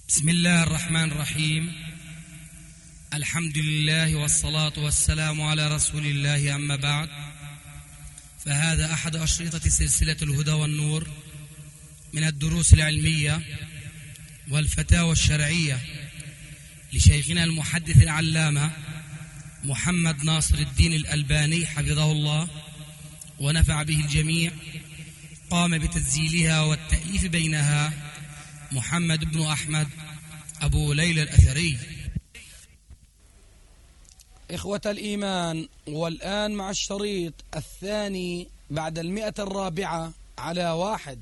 بسم الله الرحمن الرحيم. الحمد لله والصلاة والسلام على رسول الله، أما بعد، فهذا أحد أشرطة سلسلة الهدى والنور من الدروس العلمية والفتاوى الشرعية لشيخنا المحدث العلامة محمد ناصر الدين الألباني حفظه الله ونفع به الجميع. قام بتسجيلها والتأليف بينها محمد بن أحمد أبو ليلى الأثري. إخوة الإيمان، والآن مع الشريط الثاني بعد 104 على 1.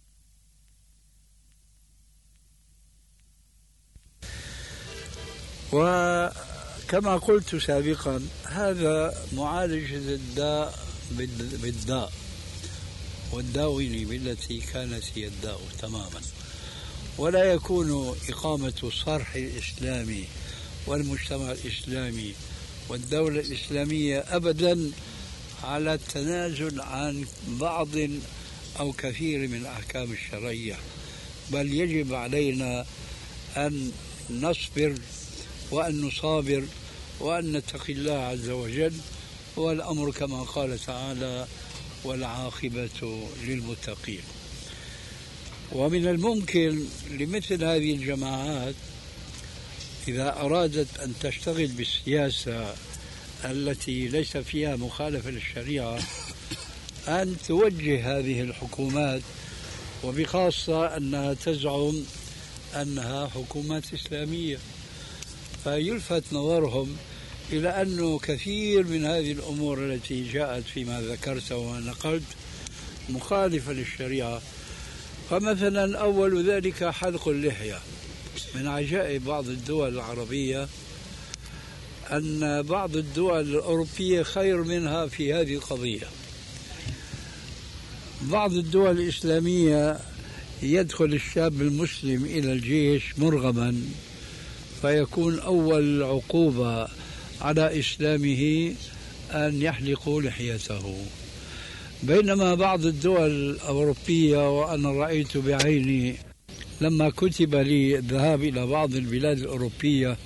وكما قلت سابقا، هذا معالجة الداء بالداء، والداء بالتي كانت هي الداء تماما، ولا يكون إقامة الصرح الإسلامي والمجتمع الإسلامي والدولة الإسلامية أبدا على التنازل عن بعض أو كثير من الأحكام الشرعية، بل يجب علينا أن نصبر وأن نصابر وأن نتقي الله عز وجل، والأمر كما قال تعالى: والعاقبة للمتقين. ومن الممكن لمثل هذه الجماعات إذا أرادت أن تشتغل بالسياسة التي ليس فيها مخالفة للشريعة أن توجه هذه الحكومات، وبخاصة أنها تزعم أنها حكومات إسلامية، فيلفت نظرهم إلى أنه كثير من هذه الأمور التي جاءت فيما ذكرت ونقلت مخالفة للشريعة. فمثلا أول ذلك حلق اللحية. من عجائب بعض الدول العربية أن بعض الدول الأوروبية خير منها في هذه القضية. بعض الدول الإسلامية يدخل الشاب المسلم إلى الجيش مرغما، فيكون أول عقوبة على إسلامه أن يحلقوا لحيته، بينما بعض الدول الأوروبية، وأنا رأيت بعيني لما كتب لي الذهاب إلى بعض البلاد الأوروبية،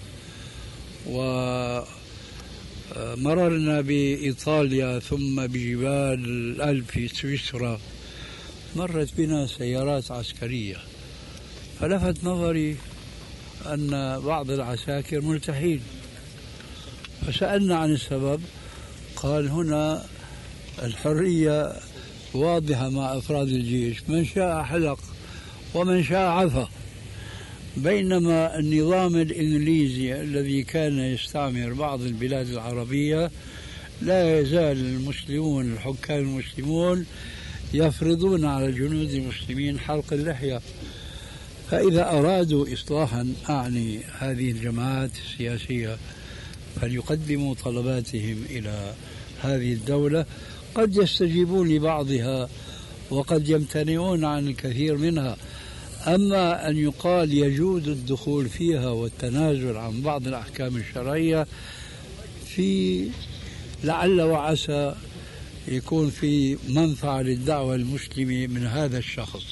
ومررنا بإيطاليا ثم بجبال الألب في سويسرا، مرت بنا سيارات عسكرية، فلفت نظري أن بعض العساكر ملتحين، فسألنا عن السبب، قال: هنا الحرية واضحة مع أفراد الجيش، من شاء حلق ومن شاء عفى، بينما النظام الإنجليزي الذي كان يستعمر بعض البلاد العربية لا يزال المسلمون، الحكام المسلمون، يفرضون على الجنود المسلمين حلق اللحية. فإذا أرادوا إصلاحا، أعني هذه الجماعات السياسية، فليقدموا طلباتهم إلى هذه الدولة، قد يستجيبون لبعضها وقد يمتنعون عن الكثير منها. أما أن يقال يجوز الدخول فيها والتنازل عن بعض الأحكام الشرعية، في لعل وعسى يكون في منفعة للدعوة المسلمة من هذا الشخص.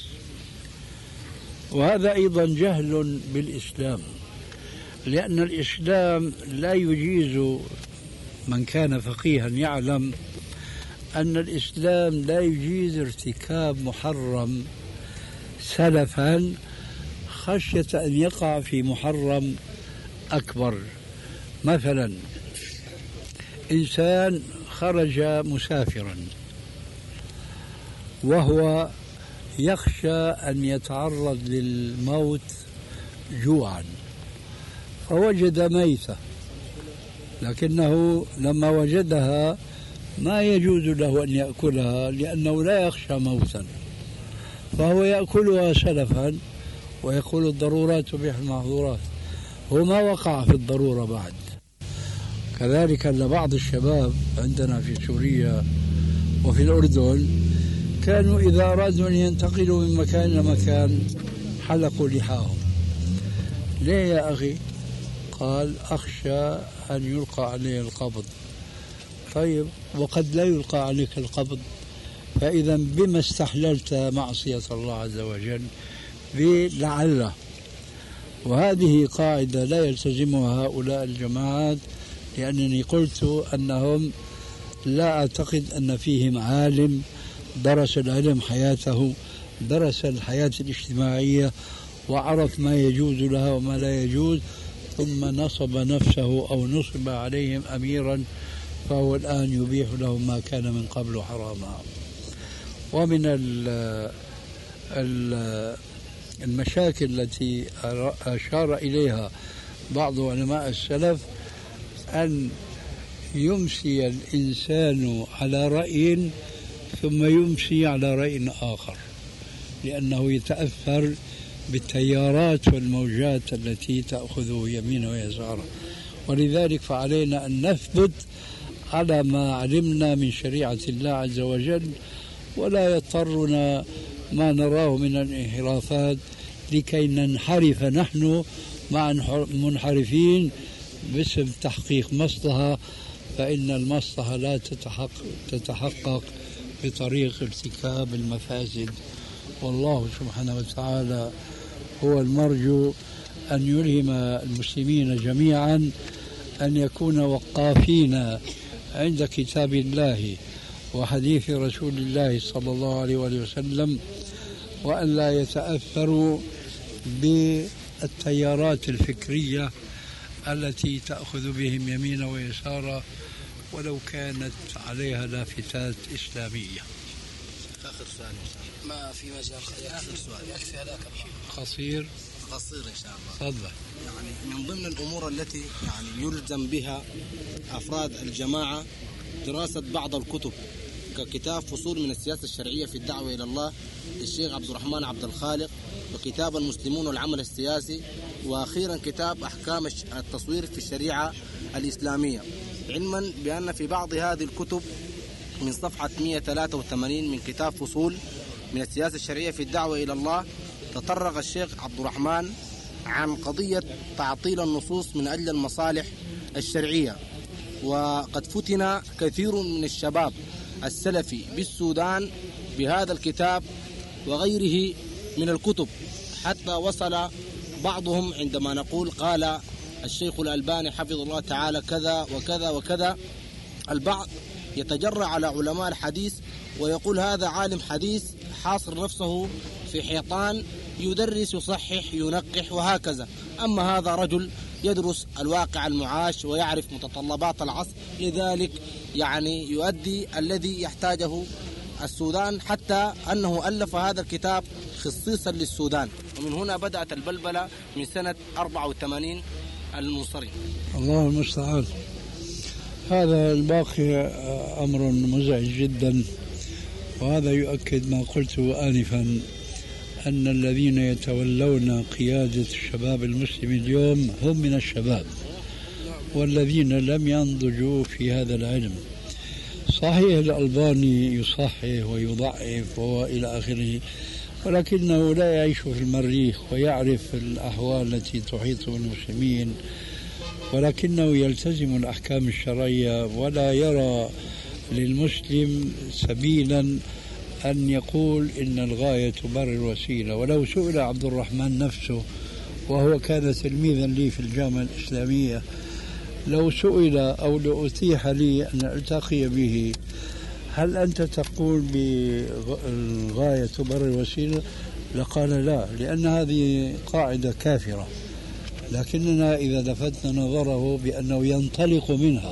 وهذا أيضا جهل بالإسلام، لأن الإسلام لا يجيز، من كان فقيها يعلم أن الإسلام لا يجيز ارتكاب محرم سلفا خشية أن يقع في محرم أكبر. مثلا إنسان خرج مسافرا وهو يخشى أن يتعرض للموت جوعا، فوجد ميتة، لكنه لما وجدها ما يجوز له أن يأكلها لأنه لا يخشى موتا، فهو يأكلها سلفا، ويقول: الضرورات تبيح المحظورات. هو ما وقع في الضرورة بعد. كذلك لبعض الشباب عندنا في سوريا وفي الأردن كانوا إذا أرادوا أن ينتقلوا من مكان إلى مكان حلقوا لحاهم. ليه يا أخي؟ قال: أخشى أن يلقى عليه القبض. طيب، وقد لا يلقى عليك القبض، فإذا بما استحللت معصية الله عز وجل؟ لعل. وهذه قاعدة لا يلتزمها هؤلاء الجماعات، لأنني قلت أنهم لا أعتقد أن فيهم عالم درس العلم حياته، درس الحياة الاجتماعية وعرف ما يجوز لها وما لا يجوز، ثم نصب نفسه أو نصب عليهم أميرا فهو الآن يبيح لهم ما كان من قبل حراما. ومن المشاكل التي أشار إليها بعض علماء السلف أن يمسي الإنسان على رأي ثم يمسي على رأي آخر، لأنه يتأثر بالتيارات والموجات التي تأخذه يمينه ويساره. ولذلك فعلينا أن نثبت على ما علمنا من شريعة الله عز وجل، ولا يضطرنا ما نراه من الانحرافات لكي ننحرف نحن مع منحرفين باسم تحقيق مصلحة، فإن المصلحة لا تتحقق بطريق ارتكاب المفاسد. والله سبحانه وتعالى هو المرجو أن يلهم المسلمين جميعا أن يكون وقافين عند كتاب الله وحديث رسول الله صلى الله عليه وسلم، وأن لا يتأثروا بالتيارات الفكرية التي تأخذ بهم يمينا ويسارا ولو كانت عليها لافتات إسلامية. آخر سؤال ما في مجال. آخر سؤال يكفي هذاك قصير إن شاء الله. تفضل. يعني من ضمن الأمور التي يعني يلزم بها أفراد الجماعة دراسة بعض الكتب ككتاب فصول من السياسة الشرعية في الدعوة إلى الله للشيخ عبد الرحمن عبد الخالق، وكتاب المسلمون والعمل السياسي، وأخيرا كتاب أحكام التصوير في الشريعة الإسلامية، علما بأن في بعض هذه الكتب من صفحة 183 من كتاب فصول من السياسة الشرعية في الدعوة إلى الله تطرق الشيخ عبد الرحمن عن قضية تعطيل النصوص من أجل المصالح الشرعية. وقد فتن كثير من الشباب السلفي بالسودان بهذا الكتاب وغيره من الكتب، حتى وصل بعضهم عندما نقول قال الشيخ الألباني حفظه الله تعالى كذا وكذا وكذا، البعض يتجرأ على علماء الحديث ويقول هذا عالم حديث حاصر نفسه في حيطان يدرس يصحح ينقح وهكذا، أما هذا رجل يدرس الواقع المعاش ويعرف متطلبات العصر، لذلك يعني يؤدي الذي يحتاجه السودان، حتى أنه ألف هذا الكتاب خصيصا للسودان، ومن هنا بدأت البلبلة من سنة 84 المنصرم. الله المستعان. هذا الباقي أمر مزعج جدا، وهذا يؤكد ما قلته آنفا أن الذين يتولون قيادة الشباب المسلم اليوم هم من الشباب والذين لم ينضجوا في هذا العلم. صحيح الألباني يصحح ويضعف وإلى آخره، ولكنه لا يعيش في المريخ ويعرف الأحوال التي تحيط بالمسلمين، ولكنه يلتزم الأحكام الشرعية ولا يرى للمسلم سبيلا أن يقول إن الغاية تبرر الوسيلة. ولو سئل عبد الرحمن نفسه، وهو كان تلميذا لي في الجامعة الإسلامية، لو سئل أو لو أتيح لي أن ألتقي به هل أنت تقول بالغاية تبرر الوسيلة؟ لقال لا، لأن هذه قاعدة كافرة، لكننا إذا لفتنا نظره بأنه ينطلق منها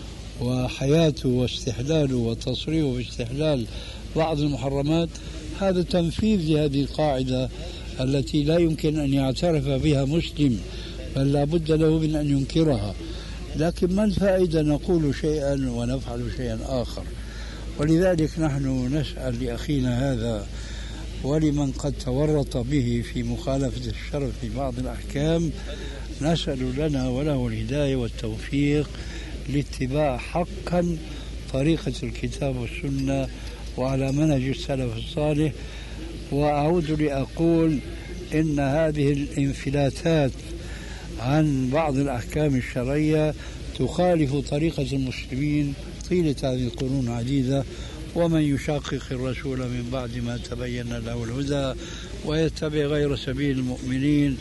وحياته واستحلاله وتصريحه باستحلال بعض المحرمات، هذا تنفيذ لهذه القاعدة التي لا يمكن أن يعترف بها مسلم، بل لا بد له من أن ينكرها. لكن ما الفائدة نقول شيئا ونفعل شيئا آخر؟ ولذلك نحن نسأل لأخينا هذا ولمن قد تورط به في مخالفة الشرع في بعض الأحكام، نسأل لنا وله الهداية والتوفيق لاتباع حقا طريقة الكتاب والسنة وعلى منهج السلف الصالح. وأعود لأقول إن هذه الانفلاتات عن بعض الأحكام الشرعية تخالف طريقة المسلمين طيلة هذه القرون عديدة، ومن يشاقق الرسول من بعد ما تبين له الهدى ويتبع غير سبيل المؤمنين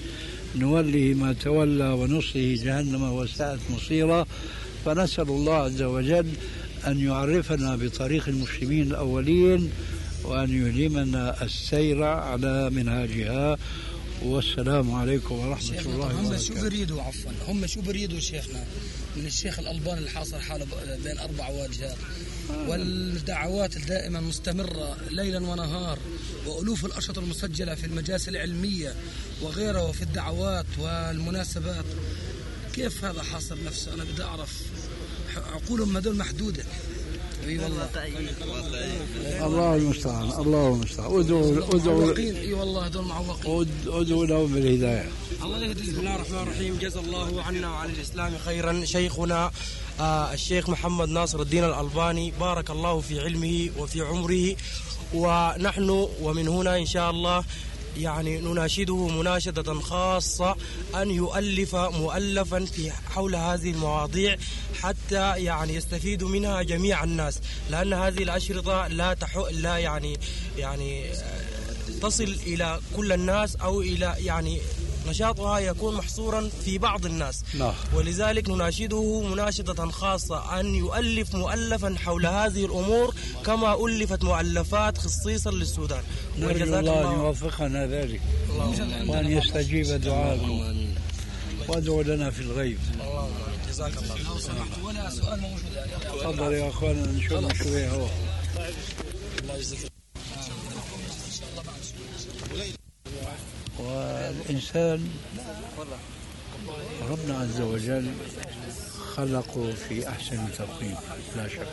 نوله ما تولى ونصله جهنم وساءت مصيرا. فنسأل الله عز وجل أن يعرفنا بطريق المسلمين الأولين وأن يلهمنا السير على منهاجها. والسلام عليكم ورحمة الله وبركاته. هم شو بريدوا هم شو بريدوا شيخنا من الشيخ الألباني اللي حاصر حاله بين 4 واجهات، والدعوات الدائمة مستمرة ليلا ونهار، وألوف الأشرطة المسجلة في المجالس العلمية وغيرها وفي الدعوات والمناسبات، كيف هذا حاصر نفسه؟ أنا بدي أعرف، عقولهم هذول محدودة. اي والله الله المستعان، الله المستعان. ادعوا اي والله هذول معوقين، ادعوا لهم بالهدايه. الله يهدي. بسم الله الرحمن الرحيم. جزا الله عنا وعن الاسلام خيرا شيخنا الشيخ محمد ناصر الدين الألباني، بارك الله في علمه وفي عمره. ونحن ومن هنا ان شاء الله يعني نناشده مناشدة خاصة أن يؤلف مؤلفا في حول هذه المواضيع حتى يعني يستفيد منها جميع الناس، لأن هذه الأشرطة لا يعني تصل إلى كل الناس، أو إلى يعني نشاطها يكون محصورا في بعض الناس. ولذلك نناشده مناشدة خاصة أن يؤلف مؤلفا حول هذه الأمور كما ألفت مؤلفات خصيصا للسودان. نرجو الله أن يوفقنا ذلك وأن يستجيب دعاءكم وادعوا لنا في الغيب. جزاك الله. لو سمحت ولا سؤال موجود يعني. تفضل يا أخوانا نشوف شوية هو. والإنسان ربنا عز وجل خلقه في أحسن تقويم لا شك،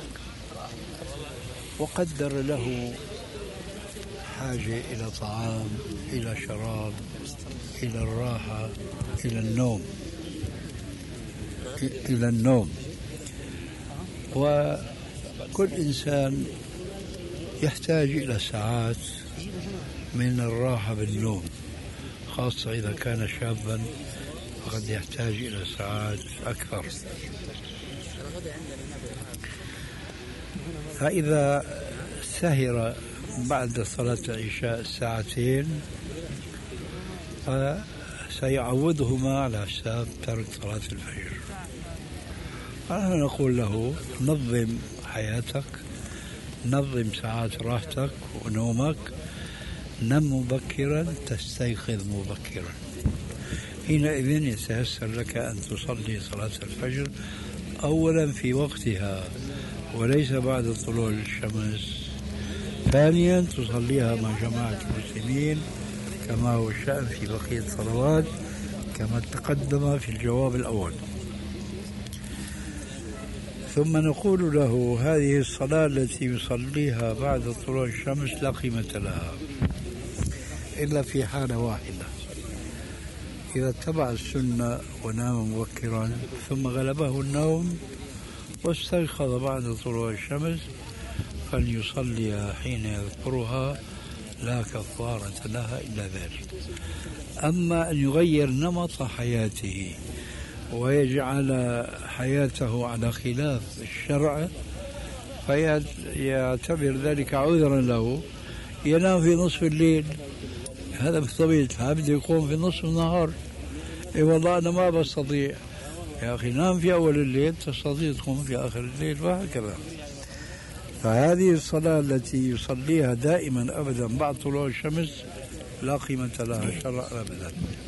وقدر له حاجة إلى طعام، إلى شراب، إلى الراحة، إلى النوم. وكل إنسان يحتاج إلى ساعات من الراحة بالنوم، خاصة إذا كان شابا فقد يحتاج إلى ساعات أكثر. فإذا سهر بعد صلاة العشاء 2 ساعات فسيعوضهما على حساب ترك صلاة الفجر. فنحن نقول له نظم حياتك، نظم ساعات راحتك ونومك، نم مبكرا تستيقظ مبكرا، حينئذ يتيسر لك أن تصلي صلاة الفجر أولا في وقتها وليس بعد طلوع الشمس، ثانيا تصليها مع جماعة المسلمين كما هو الشأن في بقية الصلوات كما تقدم في الجواب الأول. ثم نقول له هذه الصلاة التي يصليها بعد طلوع الشمس لا قيمة لها إلا في حالة واحدة، إذا اتبع السنة ونام مبكرا ثم غلبه النوم واستيقظ بعد طلوع الشمس فليصليها حين يذكرها لا كفارة لها إلا ذلك. أما أن يغير نمط حياته ويجعل حياته على خلاف الشرع فيعتبر ذلك عذرا له، ينام في نصف الليل، هذا بطبيعة الحال بده يقوم في نصف النهار. اي والله انا ما بستطيع، يا اخي نام في اول الليل تستطيع تقوم في اخر الليل، وهكذا. فهذه الصلاة التي يصليها دائما ابدا بعد طلوع الشمس لا قيمة لها شرعا ابدا.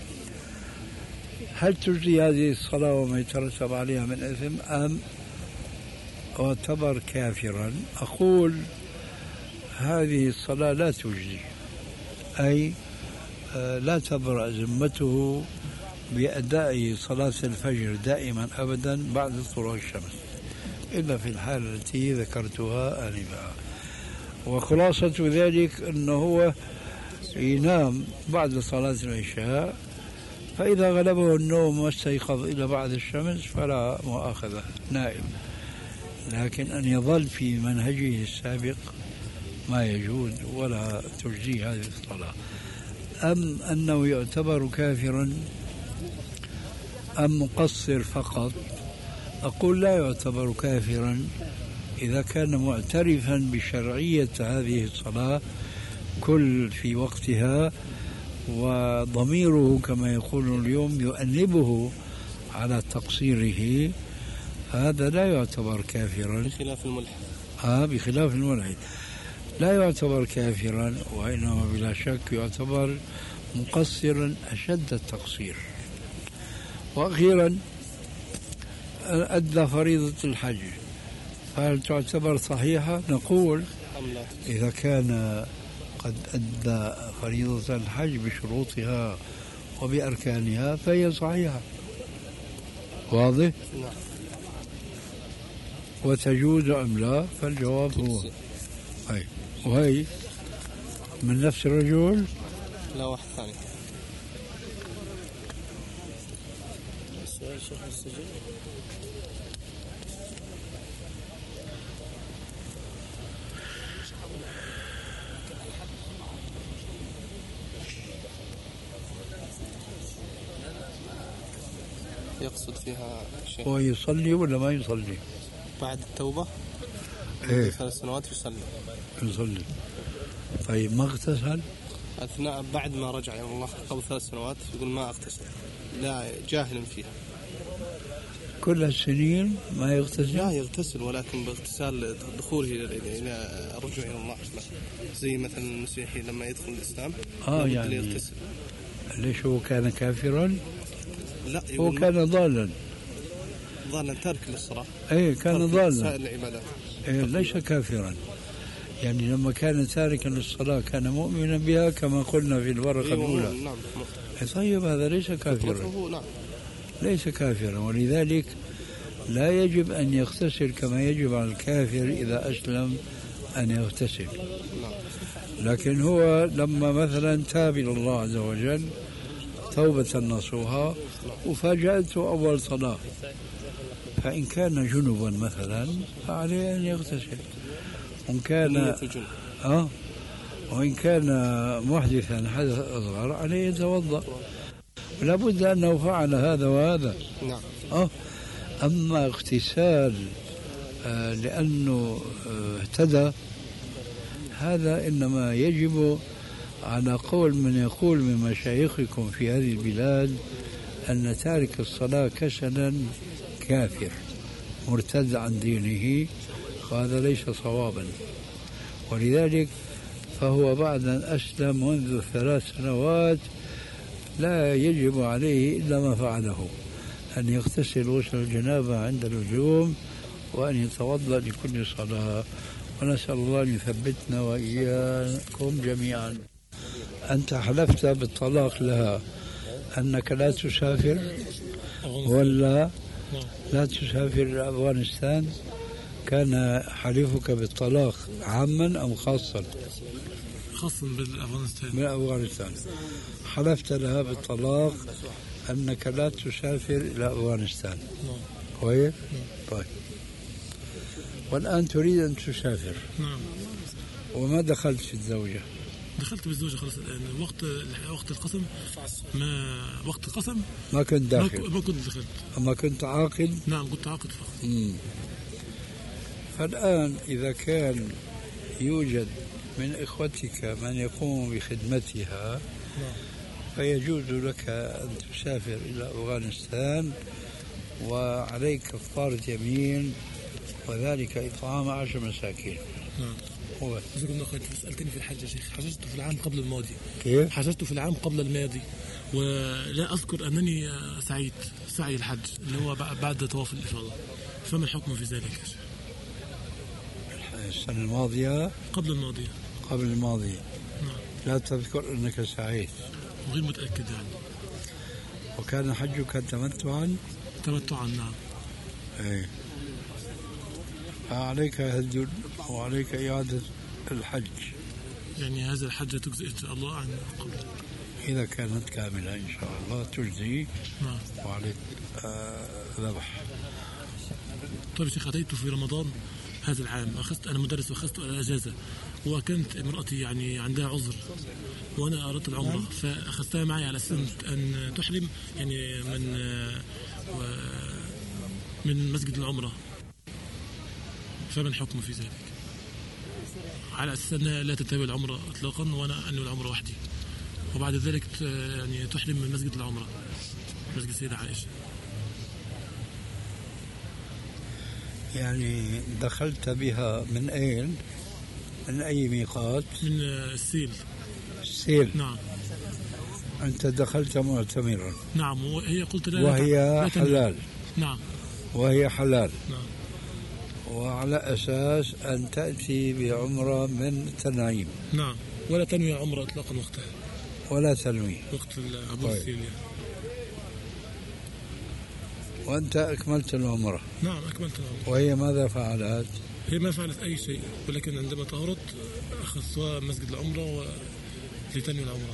هل تجزي هذه الصلاة وما يترتب عليها من اثم ام اعتبر كافرا؟ اقول هذه الصلاة لا تجزي، أي لا تبرأ ذمته بأداء صلاة الفجر دائما أبدا بعد طلوع الشمس إلا في الحالة التي ذكرتها آنفا. وخلاصة ذلك أنه هو ينام بعد صلاة العشاء، فإذا غلبه النوم واستيقظ إلى بعد الشمس فلا مؤاخذة، نائم. لكن أن يظل في منهجه السابق ما يجوز ولا تجزي هذه الصلاة. أم أنه يعتبر كافرا أم مقصر فقط؟ أقول لا يعتبر كافرا إذا كان معترفا بشرعية هذه الصلاة كل في وقتها، وضميره كما يقول اليوم يؤنبه على تقصيره، هذا لا يعتبر كافرا بخلاف الملحد. بخلاف الملحد لا يعتبر كافرا، وإنما بلا شك يعتبر مقصرا أشد التقصير. وأخيرا أدى فريضة الحج، فهل تعتبر صحيحة؟ نقول إذا كان قد أدى فريضة الحج بشروطها وبأركانها فهي صحيحة. واضح؟ نعم. وتجوز أم لا؟ فالجواب هو هي. وهي من نفس الرجل؟ لا، واحد ثاني. السؤال شيخ السجن. يقصد فيها شيء. هو يصلي ولا ما يصلي؟ بعد التوبة إيه؟ 3 سنوات يصلي. طيب ما اغتسل؟ أثناء بعد ما رجع إلى الله قبل 3 سنوات يقول ما اغتسل، لا جاهل فيها. كل السنين ما يغتسل؟ لا يغتسل، ولكن باغتسال دخوله إلى الرجوع إلى الله، زي مثلا المسيحي لما يدخل الإسلام يعني يغتسل. ليش هو كان كافرا؟ لا، هو كان ضالا تارك للصلاة. ايه كان ضالا، سائر العبادات. إيه ليس كافرا. يعني لما كان تاركا للصلاة كان مؤمنا بها كما قلنا في الورقة الأولى. نعم. طيب هذا ليس كافرا. نعم. ليس كافرا، ولذلك لا يجب أن يغتسل كما يجب على الكافر إذا أسلم أن يغتسل. لكن هو لما مثلا تاب إلى الله عز وجل توبة نصوحا وفاجأته أول صلاة، فإن كان جنبا مثلا فعليه أن يغتسل، وإن كان محدثا حدث أصغر عليه يتوضأ، ولا بد أنه فعل هذا وهذا. نعم. أما اغتسال لأنه اهتدى، هذا إنما يجب على قول من يقول من مشايخكم في هذه البلاد أن تارك الصلاة كسلا كافر مرتد عن دينه، وهذا ليس صوابا. ولذلك فهو بعد أن أسلم منذ 3 سنوات لا يجب عليه إلا ما فعله، أن يغتسل غسل الجنابة عند اللزوم وأن يتوضأ لكل صلاة. ونسأل الله أن يثبتنا وإياكم جميعا. أنت حلفت بالطلاق لها أنك لا تسافر ولا لا تسافر إلى أفغانستان؟ كان حليفك بالطلاق عاما أم خاصا؟ خاصا بالأفغانستان. بالأفغانستان. حلفت لها بالطلاق أنك لا تسافر إلى أفغانستان. كويس؟ طيب. والآن تريد أن تسافر. نعم. وما دخلت في الزوجة؟ دخلت بالزوجة خلاص الآن. وقت القسم وقت القسم ما كنت داخل. ما كنت دخلت. أما كنت عاقل؟ نعم كنت عاقل فقط. فالآن إذا كان يوجد من إخوتك من يقوم بخدمتها فيجوز لك أن تسافر إلى أفغانستان، وعليك كفارة يمين، وذلك إطعام 10 مساكين. نعم. هو سألتني في الحج يا شيخ، حججت في العام قبل الماضي. كيف؟ حججت في العام قبل الماضي، ولا أذكر أنني سعيت سعي الحج اللي هو بعد طواف الإفاضة، فما الحكم في ذلك يا شيخ؟ السنة الماضية؟ قبل الماضية. قبل الماضية. نعم. لا تذكر أنك سعيت؟ غير متأكد يعني. وكان حجك تمتعا؟ تمتعا نعم. ايه. فعليك هدي وعليك إعادة الحج. يعني هذا الحج تجزي إن شاء الله عن قبل. إذا كانت كاملة إن شاء الله تجزي. نعم. وعليك ذبح. طيب شيخ، أتيت في رمضان هذا العام، أنا مدرس وأخذت أجازة، وكانت امرأتي يعني عندها عذر وأنا أردت العمرة، فأخذتها معي على أساس أن تحرم يعني من مسجد العمرة، فما الحكم في ذلك؟ على أساس أنها لا تتابع العمرة إطلاقا وأنا أنوي العمرة وحدي، وبعد ذلك يعني تحرم من مسجد العمرة، مسجد السيدة عائشة. يعني دخلت بها من أين؟ من أي ميقات؟ من السيل. السيل. نعم. أنت دخلت معتمرا. نعم، وهي قلت لا وهي حلال. نعم. وهي حلال. نعم. وعلى أساس أن تأتي بعمرة من تنعيم. نعم، ولا تنوي عمرة إطلاقا وقتها. ولا تنوي وقت عبور السيل يعني. وأنت أكملت العمرة. نعم أكملت العمرة. وهي ماذا فعلت؟ هي ما فعلت أي شيء، ولكن عندما طهرت أخذتها مسجد العمرة لتنوي العمرة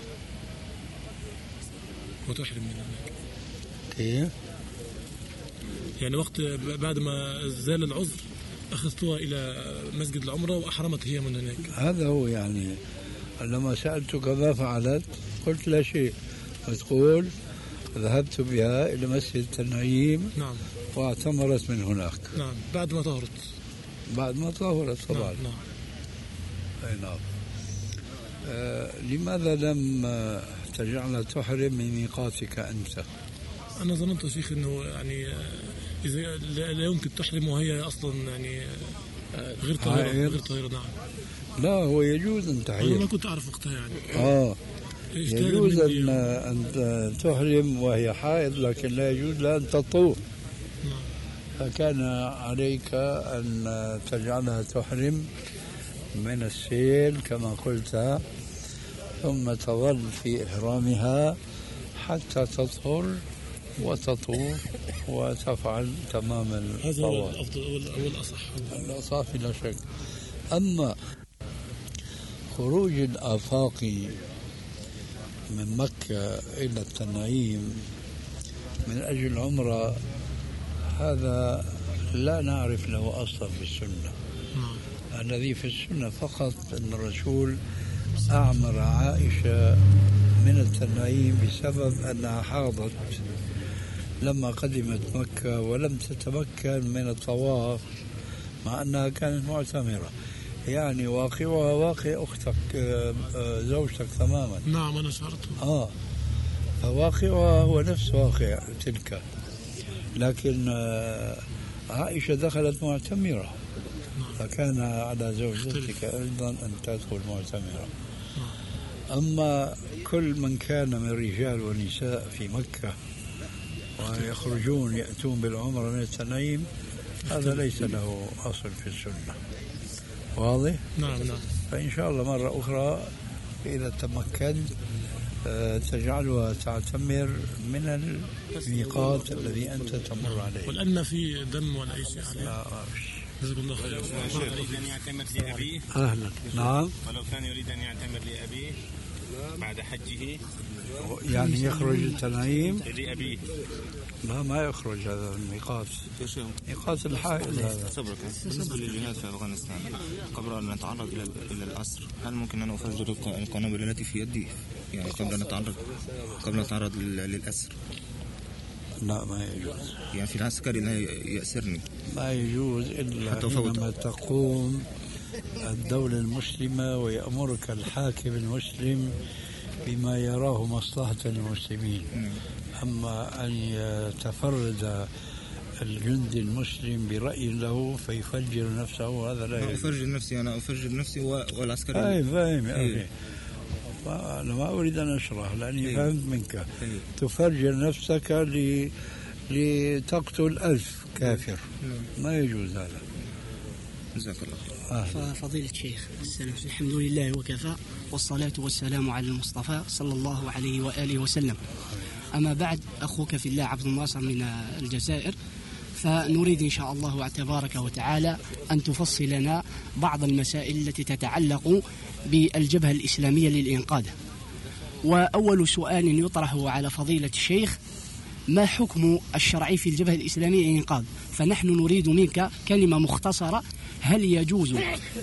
وتحرم من هناك. كيف؟ يعني وقت بعد ما زال العذر أخذتها إلى مسجد العمرة وأحرمت هي من هناك. هذا هو يعني لما سألتك ما فعلت قلت لا شيء، تقول ذهبت بها إلى مسجد التنعيم. نعم. واعتمرت من هناك. نعم بعد ما طهرت. بعد ما طهرت طبعا. نعم. أي نعم. لماذا لم تجعلها تحرم من ميقاتك أنت؟ أنا ظننت يا شيخ أنه يعني إذا لا يمكن تحرم وهي أصلا يعني غير طاهرة. غير طاهرة. نعم. لا هو يجوز أن تحرم. أنا ما كنت أعرف وقتها يعني. يجوز أن تحرم وهي حائض، لكن لا يجوز لها أن تطوف. نعم. فكان عليك أن تجعلها تحرم من السيل كما قلت، ثم تظل في إحرامها حتى تطهر وتطوف وتفعل تمام الطواف. هذا هو الأفضل والأصح. الأصح لا شك. أما خروج الآفاق من مكة إلى التنعيم من أجل العمرة هذا لا نعرف له أصلا في السنة. الذي في السنة فقط أن الرسول أعمر عائشة من التنعيم بسبب أنها حاضت لما قدمت مكة ولم تتمكن من الطواف مع أنها كانت معتمرة. يعني واقعها واقع أختك زوجتك تماما. نعم أنا شعرت. فواقعها هو نفس واقع تلك، لكن عائشة دخلت معتمرة، فكان على زوجتك أيضا أن تدخل معتمرة. أما كل من كان من رجال ونساء في مكة ويخرجون يأتون بالعمرة من التنعيم هذا ليس له أصل في السنة. واضح؟ نعم. فإن شاء الله مرة أخرى إذا تمكنت تجعلها تعتمر من الميقات الذي أنت تمر عليه. والآن ما في دم ولا أي شيء عليه. جزاكم الله خير. يريد أن يعتمر لأبيه. أهلا. نعم. ولو كان يريد أن يعتمر لأبيه بعد حجه يعني يخرج التنعيم لأبيه. ما يخرج هذا الميقات، ميقات الحائض هذا. صبرك. بالنسبة للجهاد في أفغانستان قبل أن نتعرض إلى الأسر، هل ممكن أن أفجر القنابل التي في يدي يعني قبل أن نتعرض للأسر؟ لا ما يجوز. يعني في العسكري لا يأسرني. ما يجوز إلا حينما تقوم الدولة المسلمة ويأمرك الحاكم المسلم بما يراه مصلحة للمسلمين. أما أن يتفرد الجندي المسلم برأي له فيفجر نفسه هذا لا يجوز. أنا أفجر نفسي والعسكري. فاهم يا أخي. أنا ما أريد أن أشرح لأني فهمت منك. تفجر نفسك لتقتل 1000 كافر. ما يجوز هذا. جزاك الله خير. فضيلة الشيخ الحمد لله وكفى والصلاة والسلام على المصطفى صلى الله عليه وآله وسلم. أما بعد، أخوك في الله عبد الناصر من الجزائر، فنريد إن شاء الله تبارك وتعالى أن تفصل لنا بعض المسائل التي تتعلق بالجبهة الإسلامية للإنقاذ. وأول سؤال يطرح على فضيلة الشيخ: ما حكم الشرعي في الجبهة الإسلامية للإنقاذ؟ فنحن نريد منك كلمة مختصرة، هل يجوز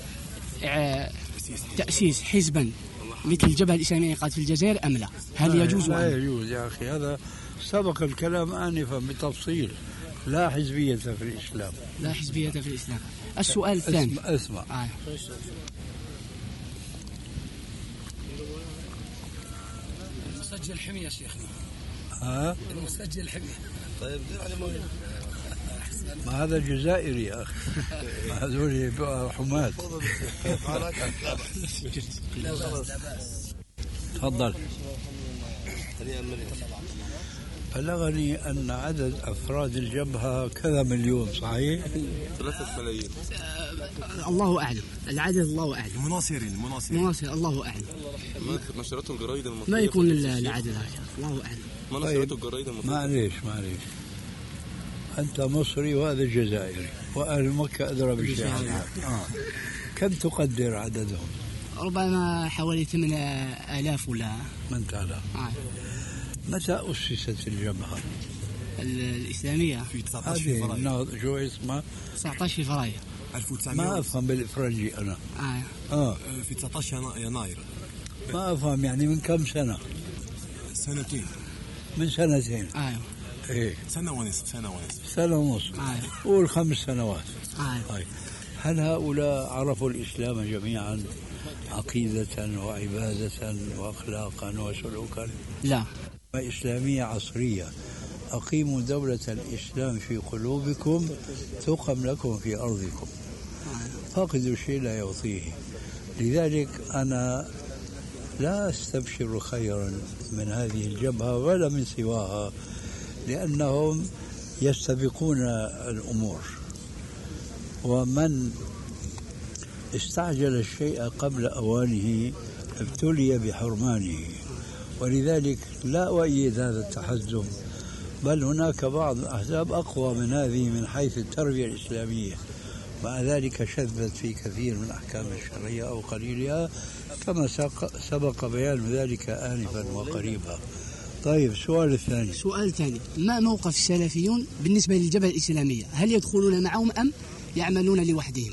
تأسيس حزبا مثل الجبهة الإسلامية للإنقاذ في الجزائر أم لا؟ هل يجوز؟ لا يجوز يا أخي، هذا سبق الكلام آنفا بتفصيل. لا حزبية في الإسلام. لا حزبية في الإسلام. السؤال الثاني. اسمع. المسجل حمية يا شيخنا. المسجل حمية. طيب ما هذا جزائري يا أخي. هذول حماة. تفضل. بلغني أن عدد أفراد الجبهة كذا مليون، صحيح؟ 3 ملايين. الله أعلم العدد، الله أعلم. المناصرين الله أعلم. ما نشرته الجرايد المصرية، ما يكون العدد هذا، الله أعلم. ما نشرته الجرايد المصرية. معليش أنت مصري وهذا جزائري، وأهل مكة أدرى بالشيء. كم تقدر عددهم؟ ربما حوالي 8,000 ولا 8,000. متى أسست الجبهة الإسلامية؟ في 19 فبراير. شو اسمها؟ 19 فبراير 1900. ما أفهم بالإفرنجي أنا. في 19 يناير. ما أفهم، يعني من كم سنة؟ سنتين. من سنتين. إيه. سنة ونصف. قول 5 سنوات. طيب. هل هؤلاء عرفوا الإسلام جميعا عقيدة وعبادة وأخلاقا وسلوكا؟ لا. إسلامية عصرية. أقيموا دولة الإسلام في قلوبكم تقم لكم في أرضكم. فاقد الشيء لا يعطيه. لذلك أنا لا أستبشر خيرا من هذه الجبهة ولا من سواها، لأنهم يستبقون الأمور، ومن استعجل الشيء قبل أوانه ابتلي بحرمانه. ولذلك لا أؤيد هذا التحزب، بل هناك بعض الأحزاب أقوى من هذه من حيث التربية الإسلامية، مع ذلك شذت في كثير من الأحكام الشرعية أو قليلها، كما سبق بيان ذلك آنفا وقريبا. طيب، السؤال الثاني. ما موقف السلفيون بالنسبة للجبهة الإسلامية؟ هل يدخلون معهم أم يعملون لوحدهم؟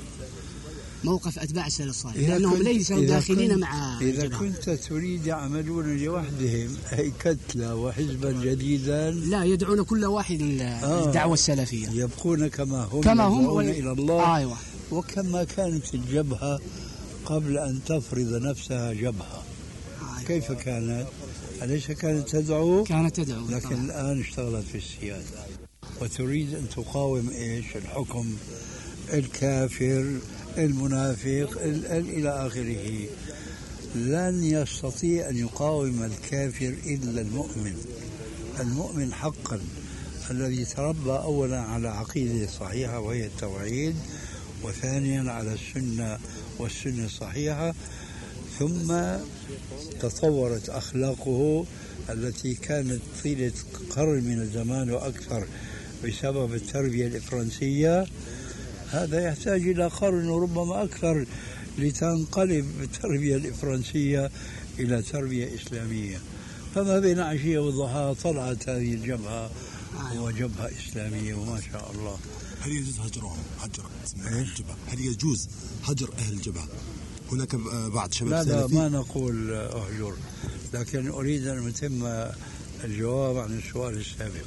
موقف أتباع السلف الصالح، لأنهم ليسوا داخلين مع إذا الجبهة. كنت تريد يعملون لوحدهم أي كتلة وحزبا جديدا، لا، يدعون كل واحد للدعوة السلفية، يبقون كما هم إلى الله. أيوة. وكما كانت الجبهة قبل أن تفرض نفسها جبهة. كيف كانت؟ أليس كانت تدعو؟ لكن الآن اشتغلت في السياسة وتريد أن تقاوم الحكم، الكافر، المنافق، إلى آخره. لن يستطيع أن يقاوم الكافر إلا المؤمن حقا، الذي تربى أولا على عقيدة صحيحة وهي التوحيد، وثانيا على السنة والسنة الصحيحة، ثم تطورت أخلاقه التي كانت طيلة قرن من الزمان وأكثر بسبب التربية الإفرنسية. هذا يحتاج إلى قرن وربما أكثر لتنقلب التربية الإفرنسية إلى تربية إسلامية. فما بين عشية وضحاها طلعت هذه الجبهة وجبهة إسلامية، وما شاء الله. هل يجوز هجرهم؟ هل يجوز هجر أهل الجبهة؟ هناك بعض شباب لا ما نقول أهجر، لكن أريد أن أتم الجواب عن السؤال السابق.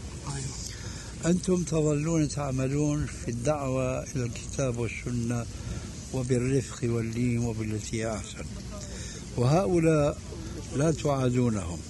أنتم تظلون تعملون في الدعوة إلى الكتاب والسنة وبالرفق واللين وبالتي هي أحسن، وهؤلاء لا تعادونهم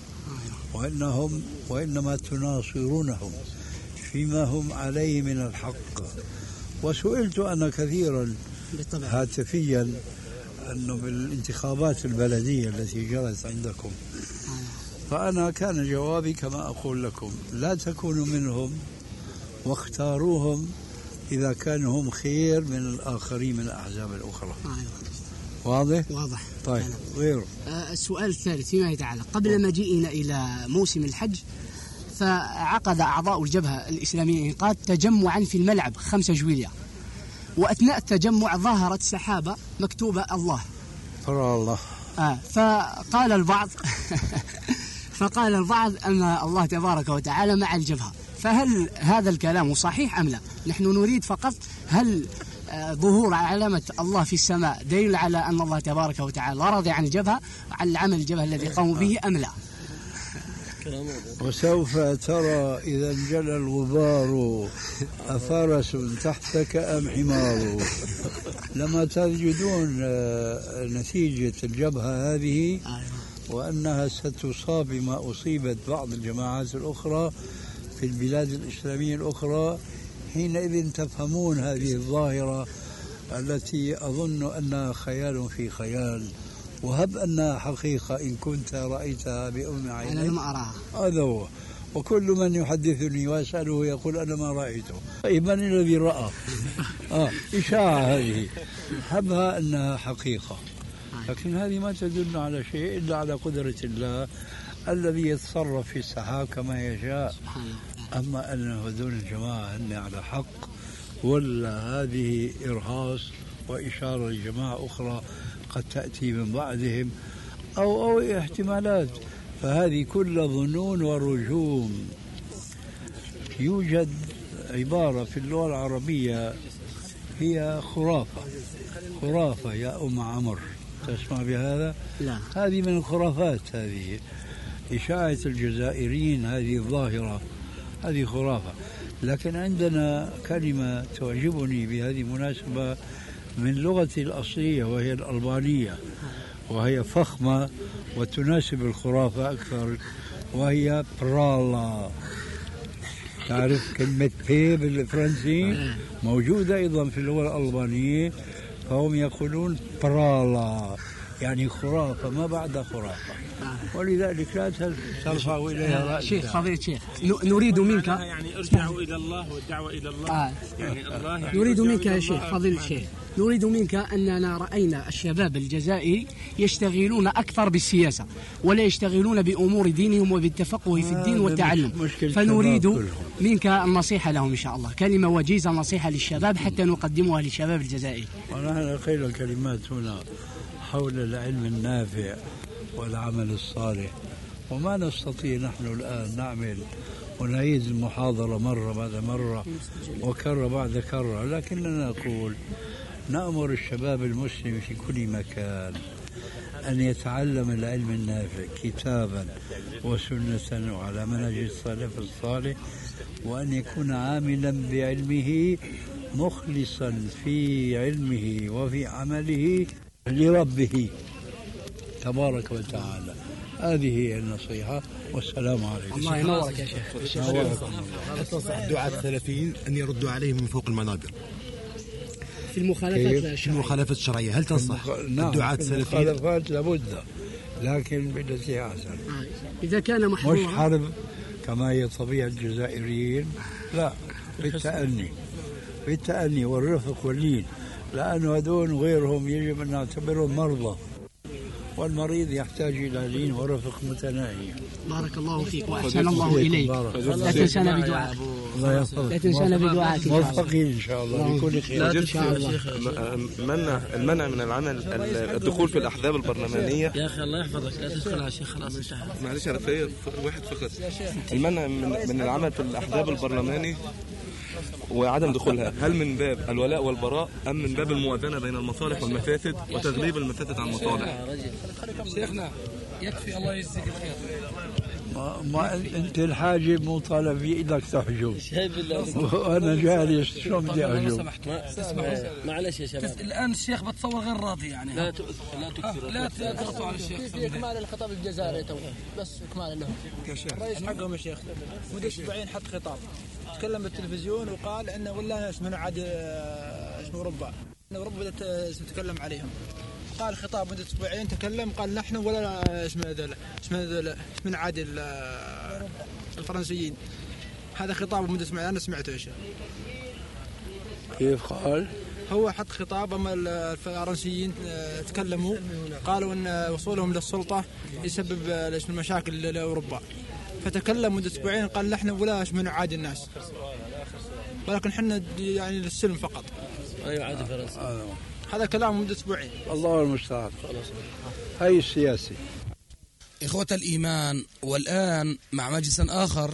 وإنما تناصرونهم فيما هم عليه من الحق. وسئلت أنا كثيرا هاتفيا أنه بالانتخابات البلدية التي جرت عندكم، فأنا كان جوابي كما أقول لكم: لا تكونوا منهم واختاروهم إذا كانوا هم خير من الآخرين من الأحزاب الأخرى. واضح؟ طيب، غيره. السؤال الثالث فيما يتعلق قبل مجيئنا إلى موسم الحج، فعقد أعضاء الجبهة الإسلامية إنقاذ تجمعا في الملعب 5 جويلية، وأثناء التجمع ظهرت سحابة مكتوبة الله فرع الله. فقال البعض أن الله تبارك وتعالى مع الجبهة. فهل هذا الكلام صحيح أم لا؟ نحن نريد فقط هل ظهور علامة الله في السماء دليل على أن الله تبارك وتعالى راضي عن الجبهة وعن العمل الجبهة الذي قاموا به أم لا؟ وسوف ترى إذا انجلى الغبار أفرس تحتك أم حمار. لما تجدون نتيجة الجبهة هذه وأنها ستصاب بما أصيبت بعض الجماعات الأخرى في البلاد الإسلامية الأخرى، حينئذ تفهمون هذه الظاهرة التي أظن أنها خيال في خيال، وهب أنها حقيقة إن كنت رأيتها بأم عينيك. أنا لم أراها. هذا هو. وكل من يحدثني وأسأله يقول أنا ما رأيته. من الذي رأى؟ إشاعة هذه، هبها أنها حقيقة، لكن هذه ما تدل على شيء إلا على قدرة الله الذي يتصرف في السحاب كما يشاء. أما أن هذول الجماعة هن على حق ولا هذه إرهاص وإشارة لجماعة أخرى قد تأتي من بعدهم أو احتمالات، فهذه كل ظنون ورجوم. يوجد عبارة في اللغة العربية هي خرافة يا أم عمر، تسمع بهذا؟ لا. هذه من الخرافات، هذه إشاعة الجزائريين، هذه الظاهرة، هذه خرافة. لكن عندنا كلمة تعجبني بهذه المناسبة من لغتي الأصلية وهي الألبانية، وهي فخمة وتناسب الخرافة أكثر، وهي برالا. تعرف كلمة بي بالفرنسي موجودة أيضا في اللغة الألبانية، فهم يقولون برالا يعني خرافة ما بعد خرافة، ولذلك لا ترفعوا إليها رأسها. شيخ فضيلة الشيخ، نريد منك يعني ارجعوا إلى الله والدعوة إلى الله. يعني الله يعني نريد منك يا شيخ فضيلة الشيخ، نريد منك أننا رأينا الشباب الجزائري يشتغلون أكثر بالسياسة ولا يشتغلون بأمور دينهم وبالتفقه في الدين والتعلم، فنريد منك النصيحة لهم إن شاء الله، كلمة وجيزة نصيحة للشباب حتى نقدمها للشباب الجزائري. ونحن قيل الكلمات هنا حول العلم النافع والعمل الصالح، وما نستطيع نحن الآن نعمل ونعيد المحاضرة مرة بعد مرة وكرة بعد كرة، لكننا نقول نأمر الشباب المسلم في كل مكان أن يتعلم العلم النافع كتابا وسنة وعلى منهج السلف الصالح، وأن يكون عاملا بعلمه مخلصا في علمه وفي عمله لربه تبارك وتعالى. هذه هي النصيحة، والسلام عليكم. الله ينورك يا شيخ. هل تنصح الدعاة السلفيين أن يردوا عليهم من فوق المنابر في المخالفات الشرعية؟ هل تنصح الدعاة السلفيين؟ المخالفات لابد، لكن بالتي أحسن. إذا كان محظورا، مش حرب كما هي طبيعة الجزائريين، لا، بالتأني والرفق واللين، لأن هذول وغيرهم يجب أن نعتبرهم مرضى، والمريض يحتاج إلى لين ورفق متناهي. بارك الله فيك وأحسن الله إليك. لا تنسانا بدعاء. الله يحفظك. لا تنسانا بدعائك. موفقين إن شاء الله بكل خير. إن شاء الله. المنع من العمل، الدخول في الأحزاب البرلمانية. يا أخي الله يحفظك لا تدخل على شيخ، خلاص انتهى. معلش أنا في واحد فقط. المنع من العمل في الأحزاب البرلماني وعدم دخولها، هل من باب الولاء والبراء أم من باب الموازنة بين المصالح والمفاسد وتغليب المفاسد عن المصالح؟ شيخنا يكفي، الله يجزيك الخير. ما انت الحاجب مو طالب بإيدك تحجب، وانا جالس شلون بدي احجب؟ معلش يا شباب، الان الشيخ بتصور غير راضي يعني. لا تكثروا لا تضغطوا على الشيخ. في اكمال الخطاب الجزائري تو، بس اكمال لهم. الرئيس حقهم يا شيخ مدة أسبوعين حط خطاب، تكلم بالتلفزيون وقال انه والله اسمه عاد اسمه اوروبا، ان اوروبا تتكلم عليهم. قال خطاب مدة أسبوعين تكلم، قال نحن ولا اسمنا عاد الفرنسيين. هذا خطاب مدة أسبوعين أنا سمعته يا شيخ. كيف قال؟ هو حط خطاب، أما الفرنسيين تكلموا قالوا أن وصولهم للسلطة يسبب المشاكل لأوروبا، فتكلم مدة أسبوعين قال نحن ولا اسمنا عاد الناس، ولكن حنا يعني للسلم فقط. أيوة عاد فرنسا. هذا كلام مدة أسبوعين. الله المستعان. هاي السياسي. إخوة الإيمان، والآن مع مجلس آخر.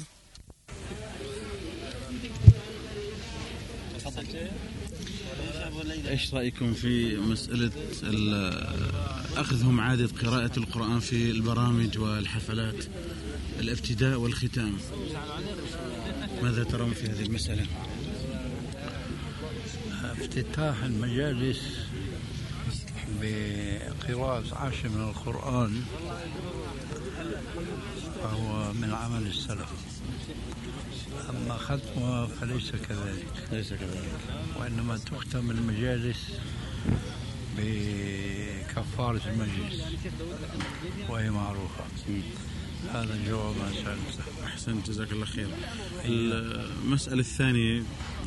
ايش رايكم في مساله اخذهم عاده قراءه القران في البرامج والحفلات، الابتداء والختام؟ ماذا ترون في هذه المساله؟ افتتاح المجالس بقراءة 10 من القرآن فهو من عمل السلف، أما ختمها فليس كذلك، ليس كذلك، وإنما تختم المجالس بكفارة المجلس وهي معروفة. هذا الجواب ما سألته. أحسنت، جزاك الله خير. المسألة الثانية،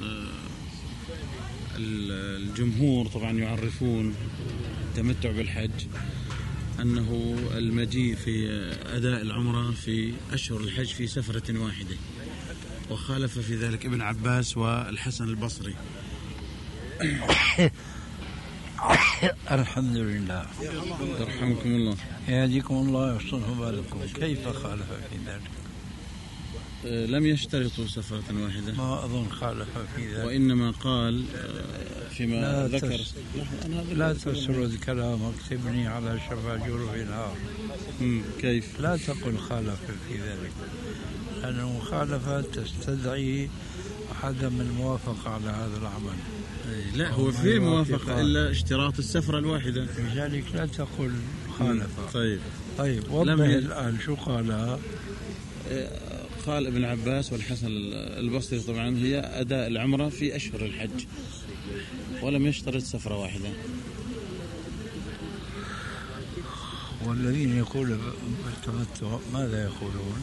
الجمهور طبعا يعرفون التمتع بالحج أنه المجيء في أداء العمرة في أشهر الحج في سفرة واحدة، وخالف في ذلك ابن عباس والحسن البصري. الحمد لله، يرحمكم الله، يهديكم الله ويحسن بالكم. كيف خالف في ذلك؟ لم يشترطوا سفرة واحدة، ما أظن خالف في ذلك، وإنما قال فيما ذكر. لا تسرد كلامك، تبني على شفا جرف نهار. كيف؟ لا تقل خالف في ذلك، لأن المخالفة تستدعي عدم الموافقة على هذا العمل. لا، هو في موافقة إلا اشتراط السفرة الواحدة، لذلك لا تقل خالف. طيب وضح الآن شو قال. قال ابن عباس والحسن البصري طبعا هي أداء العمرة في أشهر الحج، ولم يشترط سفرة واحدة. والذين يقولون بالتمتع ماذا يقولون؟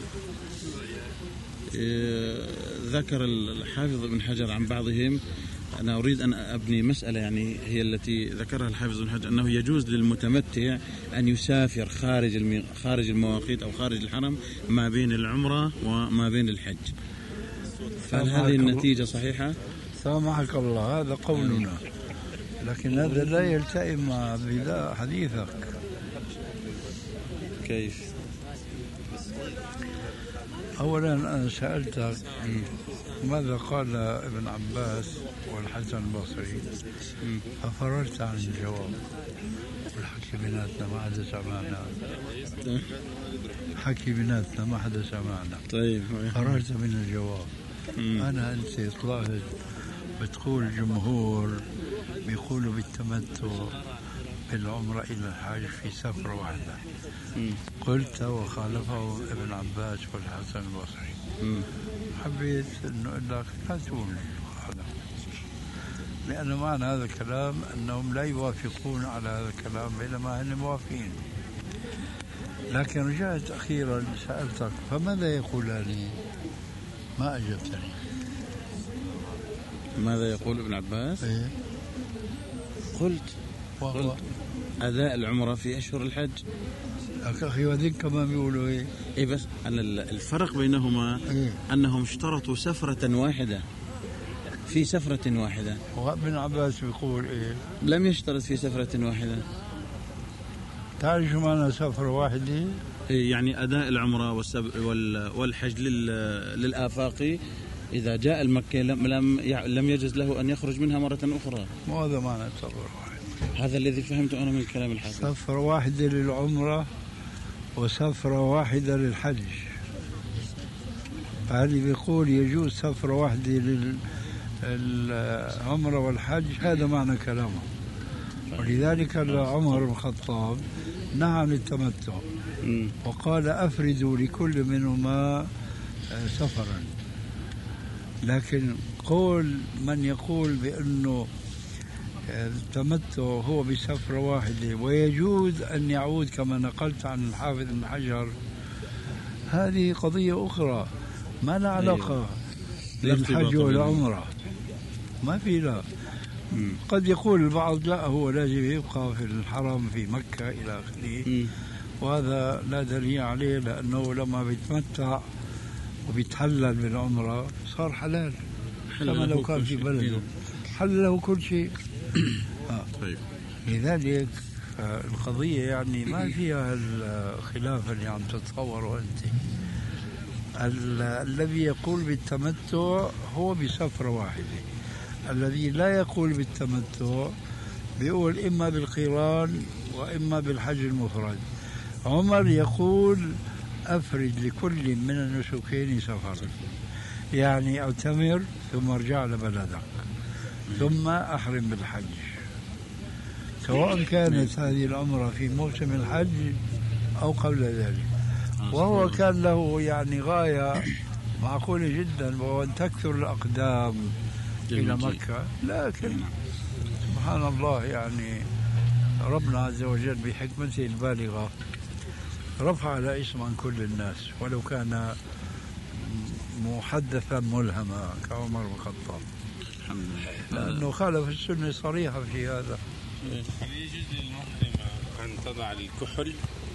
ذكر الحافظ ابن حجر عن بعضهم، أنا أريد أن أبني مسألة يعني هي التي ذكرها الحافظ ابن حجر، أنه يجوز للمتمتع أن يسافر خارج المواقيت أو خارج الحرم ما بين العمرة وما بين الحج. فهل هذه النتيجة صحيحة؟ سامحك الله، هذا قولنا، لكن هذا لا يلتئم مع حديثك. كيف؟ أولا أنا سألتك ماذا قال ابن عباس والحسن البصري، ففررت عن الجواب، والحكي بيناتنا ما حدا سمعنا، حكي بيناتنا ما حدا سمعنا. طيب، فررت من الجواب. أنا أنت طلعت بتقول الجمهور بيقولوا بالتمتع بالعمرة إلى الحج في سفرة واحدة، قلت وخالفه ابن عباس والحسن البصري. حبيت أنه أقول لك لا تقول هذا، لأن معنى هذا الكلام أنهم لا يوافقون على هذا الكلام بينما هم موافقين. لكن رجعت أخيرا سألتك فماذا يقولان؟ ما أجبتني. ماذا يقول ابن عباس؟ قلت أداء العمرة في أشهر الحج. أخي وذيك كمان بيقولوا إيه بس الفرق بينهما أنهم اشترطوا سفرة واحدة في سفرة واحدة، وابن عباس بيقول لم يشترط في سفرة واحدة. تعرف شو معنى سفرة واحدة؟ يعني أداء العمرة والحج للآفاقي إذا جاء المكة لم يجوز له أن يخرج منها مرة أخرى. ماذا معنى سفرة واحدة؟ هذا الذي فهمته أنا من كلام الحافظ. سفرة واحدة للعمرة وسفرة واحدة للحج. فهذه بيقول يجوز سفرة واحدة للعمرة والحج، هذا معنى كلامه. ولذلك عمر بن الخطاب نهى عن التمتع وقال أفردوا لكل منهما سفرا. لكن قول من يقول بأنه التمتع هو بسفرة واحدة ويجوز أن يعود كما نقلت عن الحافظ بن حجر، هذه قضية أخرى ما لها علاقة بالحج والعمرة، ما في لا. قد يقول البعض لا هو لازم يبقى في الحرم في مكة إلى آخره، وهذا لا دليل عليه، لأنه لما بيتمتع وبيتحلل بالعمرة صار حلال كما لو كان في بلده، حل له كل شيء. طيب. لذلك القضية يعني ما فيها الخلاف اللي عم تتصوره أنت. الذي يقول بالتمتع هو بسفرة واحدة، الذي لا يقول بالتمتع بيقول إما بالقران وإما بالحج المفرد. عمر يقول أفرد لكل من النسكين سفرا، يعني أعتمر ثم ارجع لبلدك ثم أحرم بالحج سواء كانت هذه العمرة في موسم الحج أو قبل ذلك. وهو كان له يعني غاية معقولة جدا، وهو أن تكثر الأقدام إلى مكة. لكن سبحان الله يعني ربنا عز وجل بحكمته البالغة رفع الاسم عن كل الناس، ولو كان محدثا ملهما كعمر بن الخطاب، لأنه خالف السنة صريحة في هذا. هل يجوز للمحرمة أن تضع الكحل؟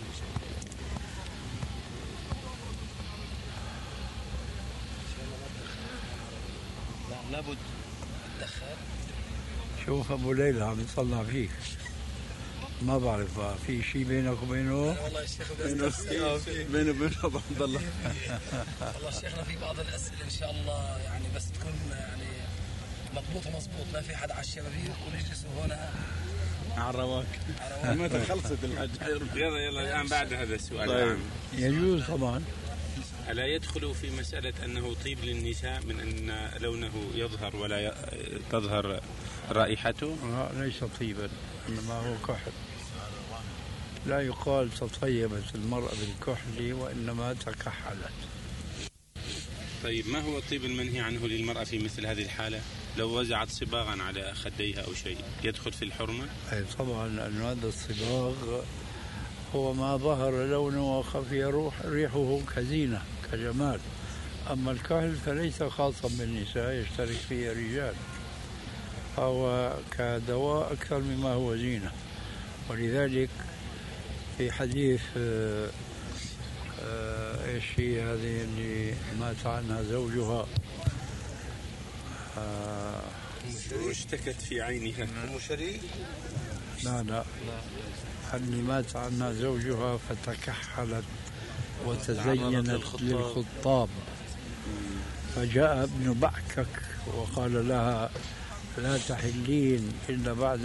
لابد تدخل. شوف أبو ليلى عم يطلع فيك، ما بعرف في شيء بينك وبينه؟ والله يا شيخ بينه وبينه أبو عبد الله. والله شيخنا في بعض الأسئلة إن شاء الله يعني بس تكون يعني مضبوط، ما في حد على الشبابيك ونجلسوا هنا على الرواق. متى خلصت الحج؟ يلا الآن بعد هذا السؤال. طيب. يجوز طبعا. ألا يدخل في مسألة أنه طيب للنساء من أن لونه يظهر ولا تظهر رائحته؟ ليس طيبا، إنما هو كحل. لا يقال تطيبت المرأة بالكحل، وإنما تكحلت. طيب ما هو الطيب المنهي عنه للمرأة في مثل هذه الحالة؟ لو وزعت صباغا على خديها أو شيء يدخل في الحرمة؟ أي طبعا، لأن هذا الصباغ هو ما ظهر لونه وخفي ريحه كزينة كجمال. أما الكحل فليس خاصا بالنساء، يشترك فيه الرجال، هو كدواء أكثر مما هو زينة. ولذلك في حديث ايش هي هذه اللي مات عنها زوجها واشتكت في عينها شريك؟ لا اللي مات عنها زوجها فتكحلت وتزينت للخطاب، فجاء ابن بعكك وقال لها لا تحلين إلا بعد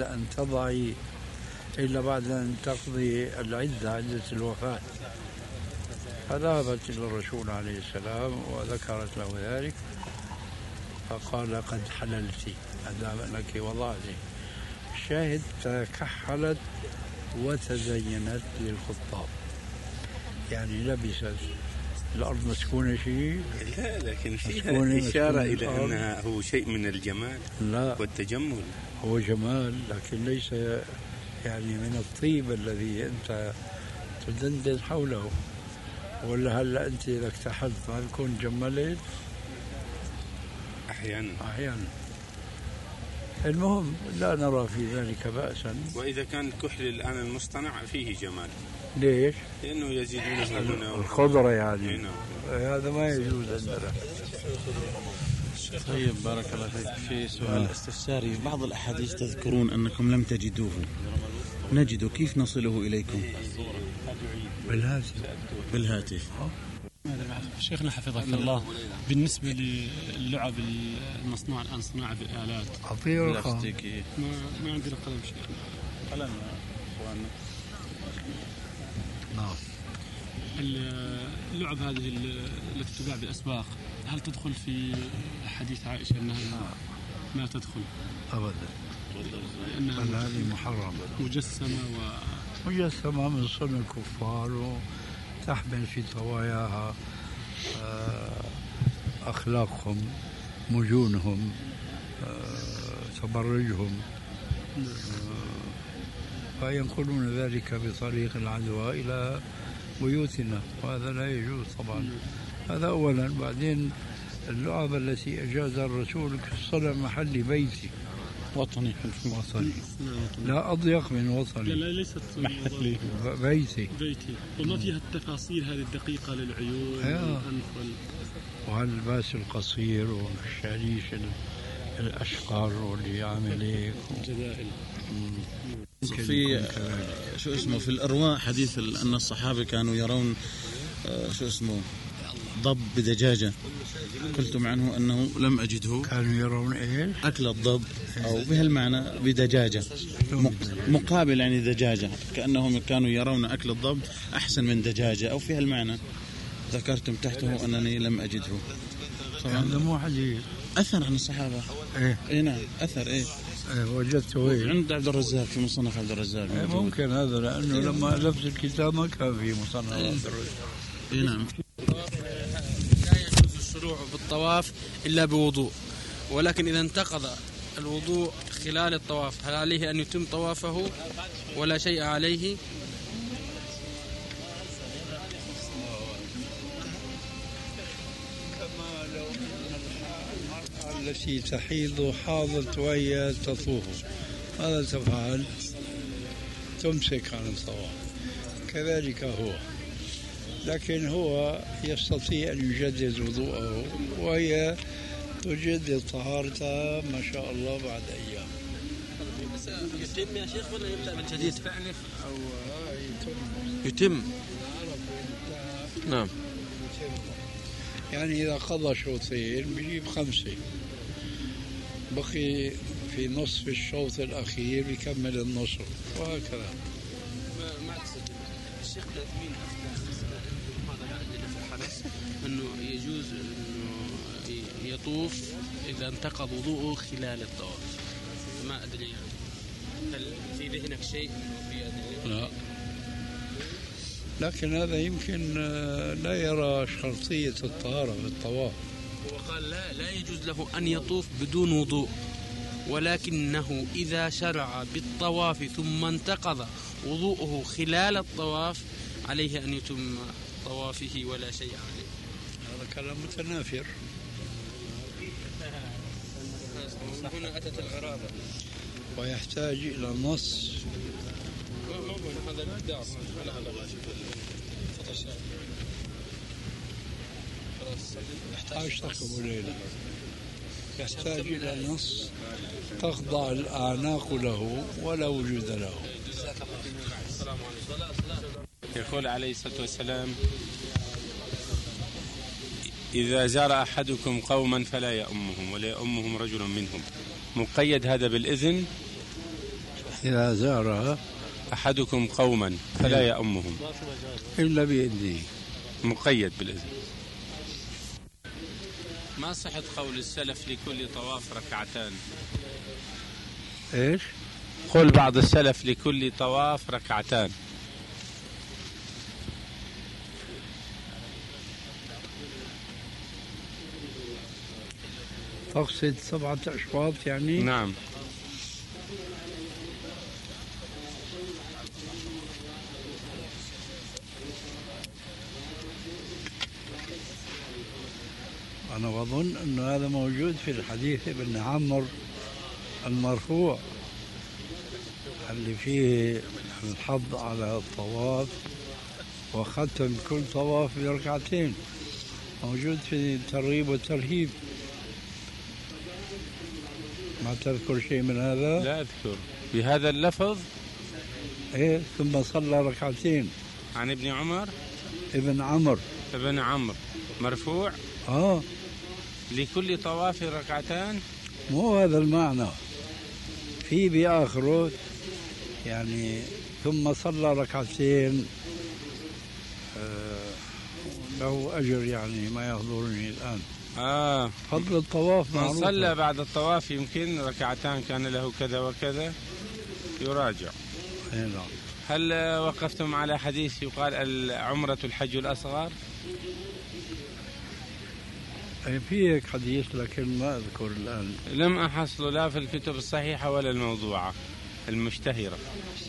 أن تقضي العدة، عدة الوفاة. فذهبت إلى الرسول عليه السلام وذكرت له ذلك، فقال قد حللت أدام أنك وضعتي. الشاهد تكحلت وتزينت للخطاب، يعني لبست الأرض مسكونة شيء، لا لكن فيها إشارة إلى أنها هو شيء من الجمال لا والتجمل. هو جمال لكن ليس يعني من الطيب الذي أنت تدندن حوله. ولا هلا أنت إذا اكتحلت ما بكون جملت؟ أحيانا. المهم لا نرى في ذلك بأسا. وإذا كان الكحل الآن المصطنع فيه جمال، ليش؟ لأنه يزيدونه هنا الخضرة يعني هذا ما يجوز عندنا. طيب بارك الله فيك. في سؤال استفساري، بعض الأحاديث تذكرون أنكم لم تجدوه، نجد، كيف نصله إليكم؟ بالهاتف. شيخنا حفظك الله، بالنسبة للعب المصنوعة الآن صناعة بالآلات بلاستيكية، ما عندنا قلم شيخنا. قلم نعم. اللعب هذه التي تباع بالأسواق هل تدخل في حديث عائشة أنها ما تدخل؟ أبدا، بل هذه محرمة، مجسمة من صنع الكفار، وتحمل في طواياها أخلاقهم، مجونهم، تبرجهم، فينقلون ذلك بطريق العدوى إلى بيوتنا، وهذا لا يجوز طبعا. هذا أولا. بعدين اللعب التي أجازها الرسول كالصلاة محل بيتي، وطني لا أضيق من وطني، لا ليست محلي، بيتي وما فيها التفاصيل هذه الدقيقة للعيون والأنف وهاللباس القصير والشاليش الأشقر واللي يعمل هيك الجدائل. في شو اسمه في الأرواح حديث أن الصحابة كانوا يرون شو اسمه ضب بدجاجة، قلتم عنه أنه لم أجده. كانوا يرون إيه؟ أكل الضب أو بهالمعنى بدجاجة مقابل يعني دجاجة، كأنهم كانوا يرون أكل الضب أحسن من دجاجة أو في هالمعنى. ذكرتم تحته أنني لم أجده. هذا مو حديث، أثر عن الصحابة. إيه نعم أثر. إيه وجدته إيه عند عبد الرزاق في مصنف عبد الرزاق. ممكن هذا لأنه لما ألفت الكتاب ما كان في مصنف عبد الرزاق. إيه نعم. لا يجوز الشروع بالطواف إلا بوضوء، ولكن إذا انتقض الوضوء خلال الطواف هل عليه أن يتم طوافه ولا شيء عليه؟ التي تحيض حاضت وهي تطوف ماذا تفعل؟ تمسك عن الطواف. كذلك هو، لكن هو يستطيع أن يجدد وضوءه وهي تجدد طهارتها ما شاء الله بعد أيام. يتم يا شيخ ولا يبدأ من جديد؟ أو يتم. نعم. يعني إذا قضى شوطين بيجيب 5، بقي في نصف الشوط الأخير بيكمل النصف وهكذا. ما تسجل الشيخ العثيمين ماذا قال لنا في الحدث أنه يجوز أنه يطوف إذا انتقض وضوءه خلال الطواف. ما أدري يعني هل في ذهنك شيء في أدري؟ لا، لكن هذا يمكن لا يرى شرطية الطهارة في الطواف. هو قال لا يجوز له أن يطوف بدون وضوء، ولكنه إذا شرع بالطواف ثم انتقض وضوءه خلال الطواف عليه أن يتم طوافه ولا شيء عليه. هذا كلام متنافر. هنا أتت الغرابة ويحتاج إلى نص. هذا الإبداع على هذا يحتاج إلى نص تخضع الأعناق له ولا وجود له. يقول عليه الصلاة والسلام: إذا زار أحدكم قوما فلا يؤمهم ولا يؤمهم رجل منهم. مقيد هذا بالإذن. إذا زار أحدكم قوما فلا يؤمهم إلا بإذنه. مقيد بالإذن. ما صحة قول السلف لكل طواف ركعتان؟ إيش؟ قول بعض السلف لكل طواف ركعتان. تقصد 7 أشواط يعني؟ نعم. أنا أظن أن هذا موجود في الحديث ابن عمرو المرفوع اللي فيه الحض على الطواف وختم كل طواف بركعتين، موجود في الترغيب والترهيب. ما تذكر شيء من هذا؟ لا أذكر بهذا اللفظ. إيه، ثم صلى ركعتين. عن ابن عمر. ابن عمرو مرفوع. لكل طواف ركعتان. مو هذا المعنى، في بآخره يعني ثم صلى ركعتين له أجر، يعني ما يحضرني الآن. فضل الطواف من معروف. صلى بعد الطواف يمكن ركعتان كان له كذا وكذا، يراجع. نعم. هل وقفتم على حديث يقال العمرة الحج الأصغر؟ في هيك حديث لكن ما أذكر الآن. لم أحصل لا في الكتب الصحيحة ولا الموضوعة المشتهرة.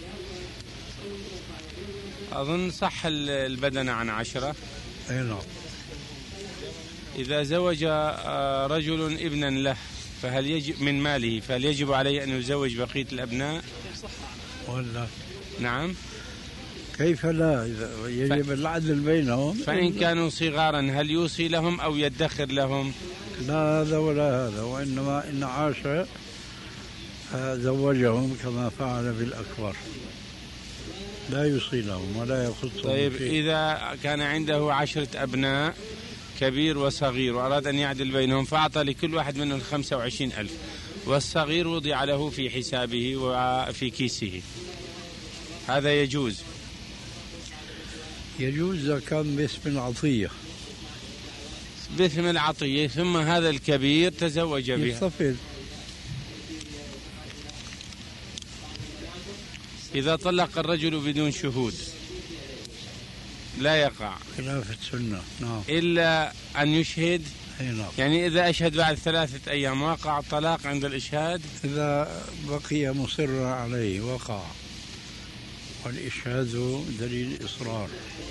أظن صح البدنة عن 10. نعم. إذا زوج رجل ابنا له فهل يجب من ماله فهل يجب عليه أن يزوج بقية الأبناء؟ ولا نعم. كيف لا؟ يجب العدل بينهم. فإن كانوا صغارا هل يوصي لهم أو يدخر لهم؟ لا هذا ولا هذا، وإنما إن عاش زوجهم كما فعل بالأكبر، لا يوصي لهم ولا يخصهم. طيب إذا كان عنده 10 أبناء كبير وصغير وأراد أن يعدل بينهم فأعطى لكل واحد منهم 25,000 والصغير وضع له في حسابه وفي كيسه، هذا يجوز؟ يجوز إذا كان باسم العطية، باسم العطية، ثم هذا الكبير تزوج بها. يصفل. إذا طلق الرجل بدون شهود لا يقع خلاف السنة. نعم. إلا أن يشهد. نعم. يعني إذا أشهد بعد 3 أيام وقع الطلاق عند الإشهاد. إذا بقي مصرا عليه وقع، والإشهاد دليل إصرار.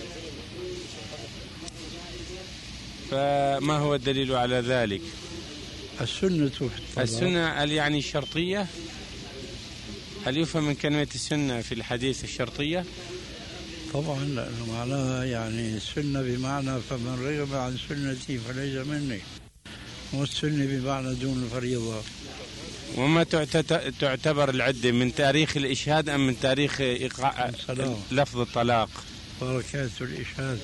فما هو الدليل على ذلك؟ السنة في الطلاق. السنة يعني الشرطية؟ هل يفهم من كلمة السنة في الحديث الشرطية؟ طبعا، لأنه معناها يعني السنة بمعنى فمن رغب عن سنتي فليس مني، والسنة بمعنى دون الفريضة. وما تعتبر العدة من تاريخ الإشهاد أم من تاريخ إيقاع لفظ الطلاق؟ بركات الإشهاد.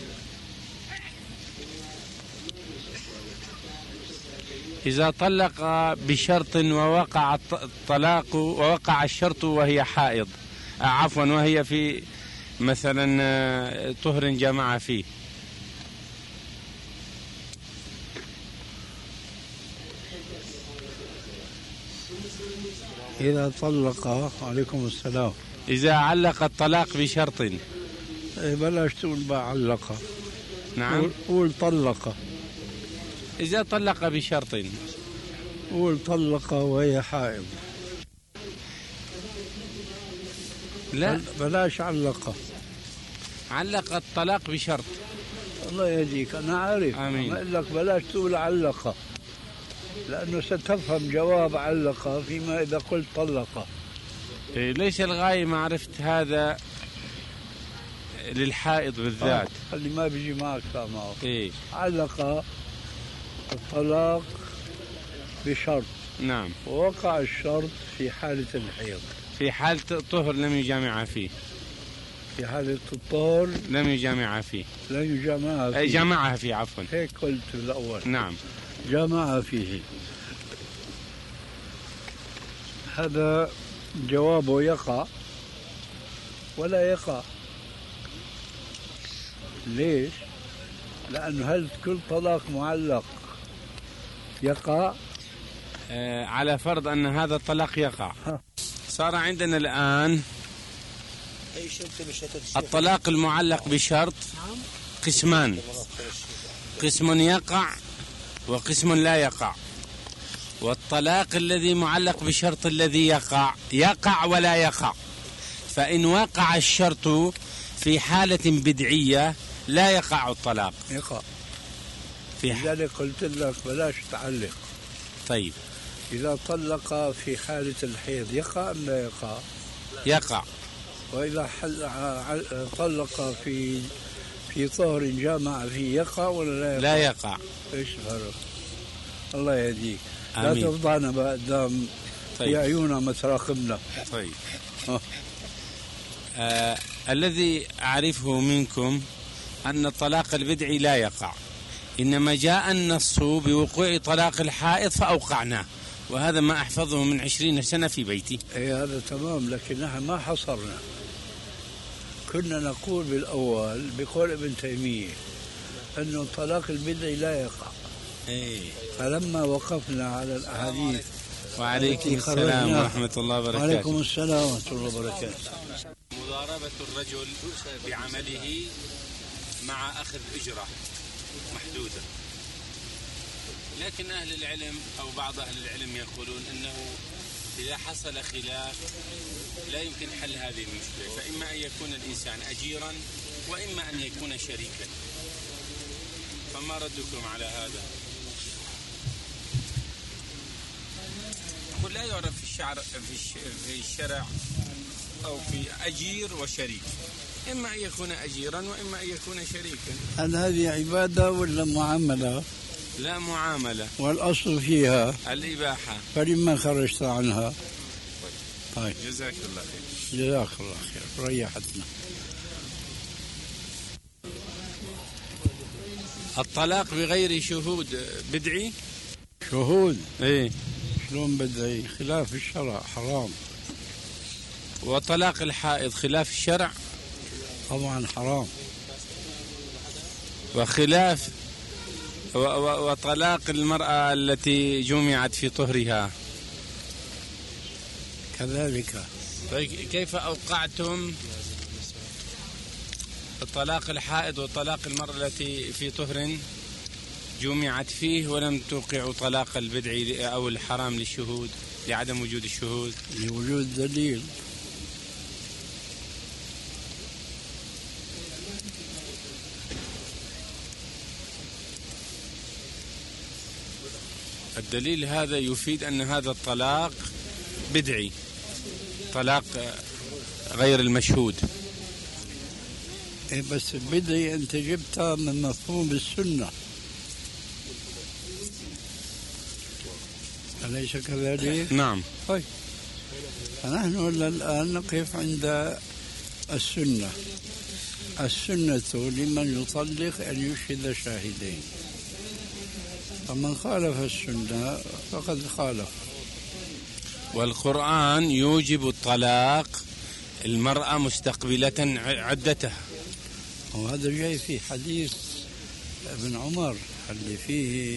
إذا طلق بشرط ووقع الطلاق ووقع الشرط وهي حائض، عفوا وهي في مثلا طهر جمع فيه، إذا طلق، عليكم السلام، إذا علق الطلاق بشرط. بلاش تقول علق. نعم. قول طلق. إذا طلق بشرط. قول طلق وهي حائض. لا بلاش علق. علق الطلاق بشرط. الله يهديك، أنا عارف. آمين. ما أقول لك بلاش تقول علق، لأنه ستفهم جواب علق فيما إذا قلت طلق. ليس الغاية معرفة هذا للحائض بالذات. اللي ما بيجي معك معه. إيه؟ علق الطلاق بشرط. نعم. ووقع الشرط في حالة الحيض. في حالة الطهر لم يجامع فيه. في حالة الطهر لم يجامع فيه. لم يجامعها فيه. جامعها فيه، عفوا. هيك قلت الأول. نعم. جامعها فيه. هذا جوابه يقع ولا يقع. ليش؟ لأنه هل كل طلاق معلق يقع؟ على فرض أن هذا الطلاق يقع. صار عندنا الآن الطلاق المعلق بشرط قسمان، قسم يقع وقسم لا يقع. والطلاق الذي معلق بشرط الذي يقع ولا يقع. فإن وقع الشرط في حالة بدعية لا يقع الطلاق. يقع. لذلك قلت لك بلاش تعلق. طيب. إذا طلق في حالة الحيض يقع أم لا يقع؟ يقع. وإذا طلق في طهر جامع فيه يقع ولا لا يقع؟ لا يقع. إيش الفرق؟ الله يهديك. لا تفضحنا بقى قدام. طيب. في عيوننا متراقبنا. طيب. الذي أعرفه منكم أن الطلاق البدعي لا يقع، إنما جاء النص بوقوع طلاق الحائض فأوقعناه، وهذا ما أحفظه من 20 سنة في بيتي. إيه هذا تمام، لكن نحن ما حصرنا. كنا نقول بالأول بقول ابن تيمية أنه الطلاق البدعي لا يقع. إيه. فلما وقفنا على الأحاديث. وعليكم السلام ورحمة الله وبركاته. وعليكم السلام ورحمة الله وبركاته. مضاربة الرجل بعمله مع أخذ أجرة محدودة، لكن أهل العلم أو بعض أهل العلم يقولون أنه إذا حصل خلاف لا يمكن حل هذه المشكلة، فإما أن يكون الإنسان أجيرا وإما أن يكون شريكا. فما ردكم على هذا؟ لا يعرف في الشرع أو في أجير وشريك، إما أن يكون أجيرا وإما أن يكون شريكا. هل هذه عبادة ولا معاملة؟ لا، معاملة، والأصل فيها الإباحة، فلما خرجت عنها؟ طيب. جزاك الله خير. جزاك الله خير، ريحتنا. الطلاق بغير شهود بدعي؟ شهود؟ إيه. شلون بدعي؟ خلاف الشرع، حرام. وطلاق الحائض خلاف الشرع؟ طبعا حرام. وخلاف وطلاق المرأة التي جمعت في طهرها كذلك. طيب كيف أوقعتم الطلاق الحائض وطلاق المرأة التي في طهر جمعت فيه ولم توقعوا طلاق البدع أو الحرام للشهود لعدم وجود الشهود؟ لوجود دليل. الدليل هذا يفيد أن هذا الطلاق بدعي، طلاق غير المشهود. بس البدعي أنت جبتها من مفهوم السنة، أليس كذلك؟ نعم. طيب فنحن الآن نقف عند السنة. السنة لمن يطلق أن يشهد شاهدين، فمن خالف السنة فقد خالف. والقرآن يوجب الطلاق المرأة مستقبلة عدتها، وهذا جاي في حديث ابن عمر اللي فيه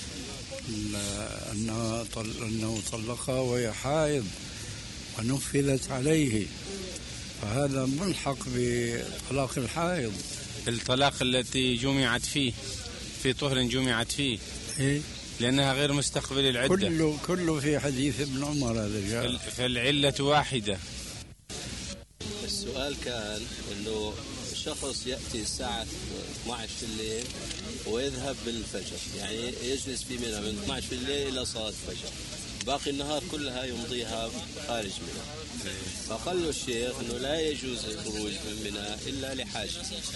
أنه طلقها وهي حائض ونفذت عليه، فهذا ملحق بطلاق الحائض. الطلاق التي جمعت فيه في طهر جمعت فيه إيه؟ لأنها غير مستقبل العدة. كله في حديث ابن عمر هذا جاء. فالعلة واحدة. السؤال كان أنه شخص يأتي الساعة 12 في الليل ويذهب بالفجر، يعني يجلس في منى من 12 في الليل إلى صلاة الفجر، باقي النهار كلها يمضيها خارج منى. فقال له الشيخ أنه لا يجوز الخروج من منى إلا لحاجة.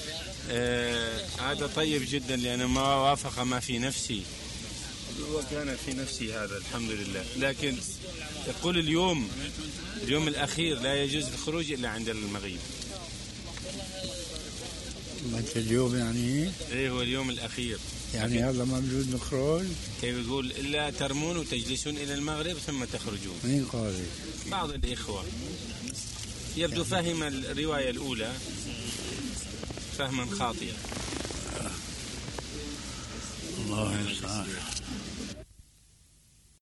هذا طيب جدا، لأنه ما وافق ما في نفسي وكان في نفسي هذا الحمد لله. لكن يقول اليوم الأخير لا يجوز الخروج إلا عند المغيب. متى اليوم يعني؟ إيه هو اليوم الأخير، يعني هذا موجود نخرج؟ كيف يقول إلا ترمون وتجلسون إلى المغرب ثم تخرجون. مين قال؟ بعض الإخوة يبدو فهم الرواية الأولى فهما خاطئا. الله المستعان.